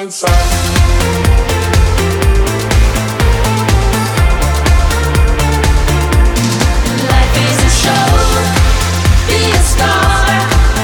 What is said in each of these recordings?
danza. Life is a show, be a star.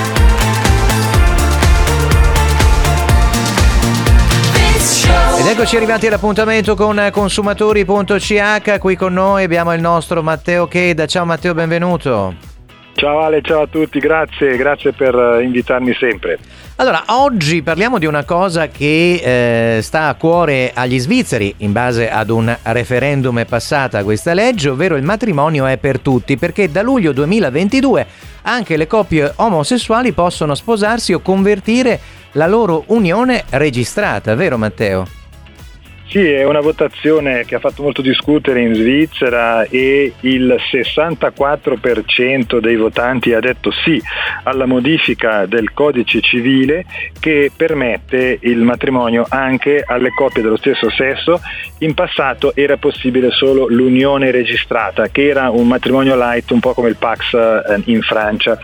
This show. Ed eccoci arrivati all'appuntamento con consumatori.ch. Qui con noi abbiamo il nostro Matteo Cheda. Ciao Matteo, benvenuto. Ciao Ale, ciao a tutti, grazie per invitarmi sempre. Allora, oggi parliamo di una cosa che sta a cuore agli svizzeri in base ad un referendum passata questa legge, ovvero il matrimonio è per tutti, perché da luglio 2022 anche le coppie omosessuali possono sposarsi o convertire la loro unione registrata, vero Matteo? Sì, è una votazione che ha fatto molto discutere in Svizzera e il 64% dei votanti ha detto sì alla modifica del codice civile che permette il matrimonio anche alle coppie dello stesso sesso. In passato era possibile solo l'unione registrata, che era un matrimonio light, un po' come il Pax in Francia.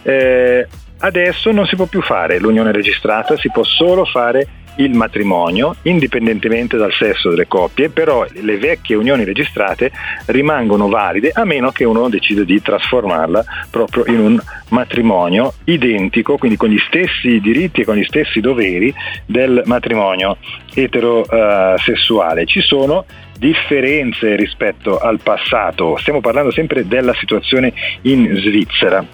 Adesso non si può più fare l'unione registrata, si può solo fare il matrimonio indipendentemente dal sesso delle coppie, però le vecchie unioni registrate rimangono valide a meno che uno decida di trasformarla proprio in un matrimonio identico, quindi con gli stessi diritti e con gli stessi doveri del matrimonio eterosessuale. Ci sono differenze rispetto al passato, stiamo parlando sempre della situazione in Svizzera.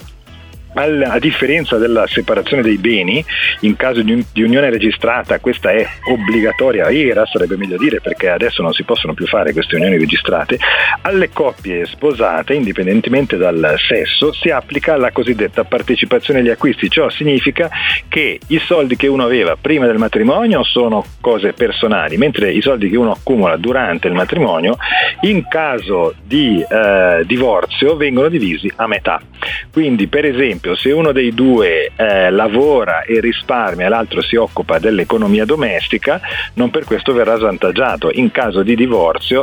A differenza della separazione dei beni, in caso di unione registrata questa è obbligatoria, era sarebbe meglio dire, perché adesso non si possono più fare queste unioni registrate. Alle coppie sposate, indipendentemente dal sesso, si applica la cosiddetta partecipazione agli acquisti. Ciò significa che i soldi che uno aveva prima del matrimonio sono cose personali, mentre i soldi che uno accumula durante il matrimonio, in caso di divorzio, vengono divisi a metà. Quindi, per esempio, se uno dei due lavora e risparmia e l'altro si occupa dell'economia domestica, non per questo verrà svantaggiato. In caso di divorzio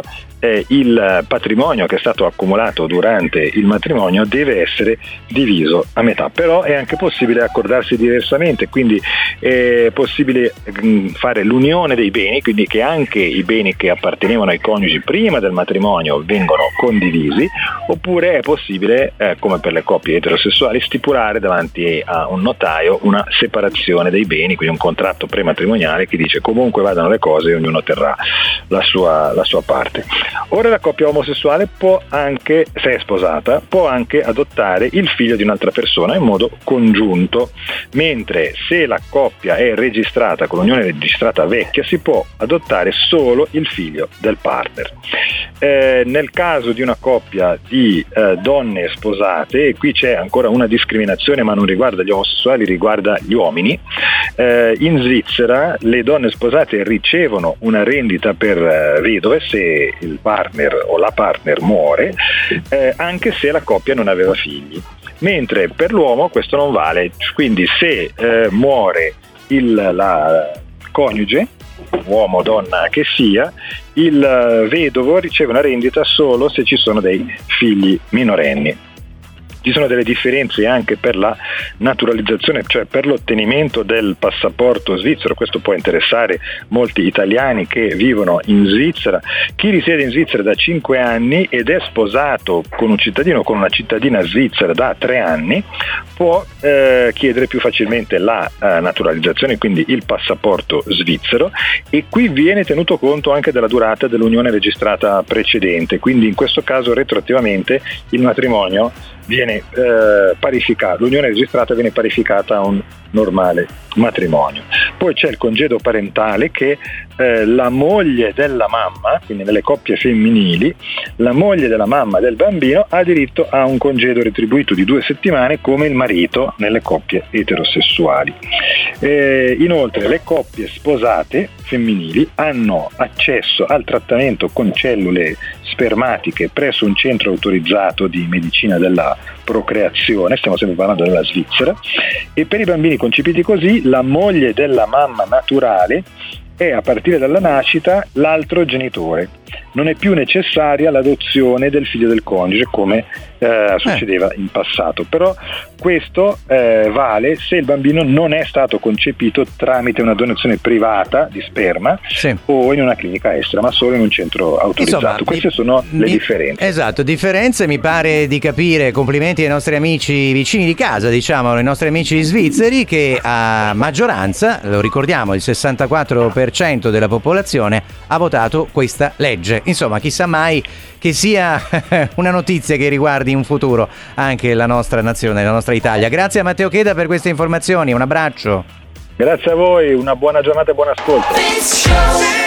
il patrimonio che è stato accumulato durante il matrimonio deve essere diviso a metà. Però è anche possibile accordarsi diversamente, quindi è possibile fare l'unione dei beni, quindi che anche i beni che appartenevano ai coniugi prima del matrimonio vengono condivisi, oppure è possibile, come per le coppie eterosessuali, stipulare davanti a un notaio una separazione dei beni, quindi un contratto prematrimoniale che dice comunque vadano le cose e ognuno terrà la sua parte. Ora la coppia omosessuale può anche, se è sposata, può anche adottare il figlio di un'altra persona in modo congiunto, mentre se la coppia è registrata con l'unione registrata vecchia si può adottare solo il figlio del partner. Nel caso di una coppia di donne sposate, e qui c'è ancora una discriminazione ma non riguarda gli omosessuali, riguarda gli uomini, in Svizzera le donne sposate ricevono una rendita per vedove se il partner o la partner muore, anche se la coppia non aveva figli, mentre per l'uomo questo non vale. Quindi se muore la coniuge, uomo o donna che sia, il vedovo riceve una rendita solo se ci sono dei figli minorenni. Ci sono delle differenze anche per la naturalizzazione, cioè per l'ottenimento del passaporto svizzero. Questo può interessare molti italiani che vivono in Svizzera. Chi risiede in Svizzera da 5 anni ed è sposato con un cittadino o con una cittadina svizzera da 3 anni può chiedere più facilmente la naturalizzazione, quindi il passaporto svizzero, e qui viene tenuto conto anche della durata dell'unione registrata precedente, quindi in questo caso retroattivamente il matrimonio viene parificato, l'unione registrata viene parificata a un normale matrimonio. Poi c'è il congedo parentale che la moglie della mamma, quindi nelle coppie femminili, la moglie della mamma del bambino ha diritto a un congedo retribuito di 2 settimane come il marito nelle coppie eterosessuali. Inoltre le coppie sposate femminili hanno accesso al trattamento con cellule spermatiche presso un centro autorizzato di medicina della procreazione, stiamo sempre parlando della Svizzera, e per i bambini concepiti così la moglie della mamma naturale è a partire dalla nascita l'altro genitore, non è più necessaria l'adozione del figlio del coniuge come succedeva in passato. Però questo vale se il bambino non è stato concepito tramite una donazione privata di sperma o in una clinica estera, ma solo in un centro autorizzato. Insomma, queste sono le differenze. Esatto, differenze, mi pare di capire. Complimenti ai nostri amici vicini di casa, diciamo, ai nostri amici svizzeri, che a maggioranza, lo ricordiamo, il 64% della popolazione ha votato questa legge. Insomma, chissà mai che sia una notizia che riguardi in futuro anche la nostra nazione, la nostra Italia. Grazie a Matteo Cheda per queste informazioni, un abbraccio. Grazie a voi, una buona giornata e buon ascolto.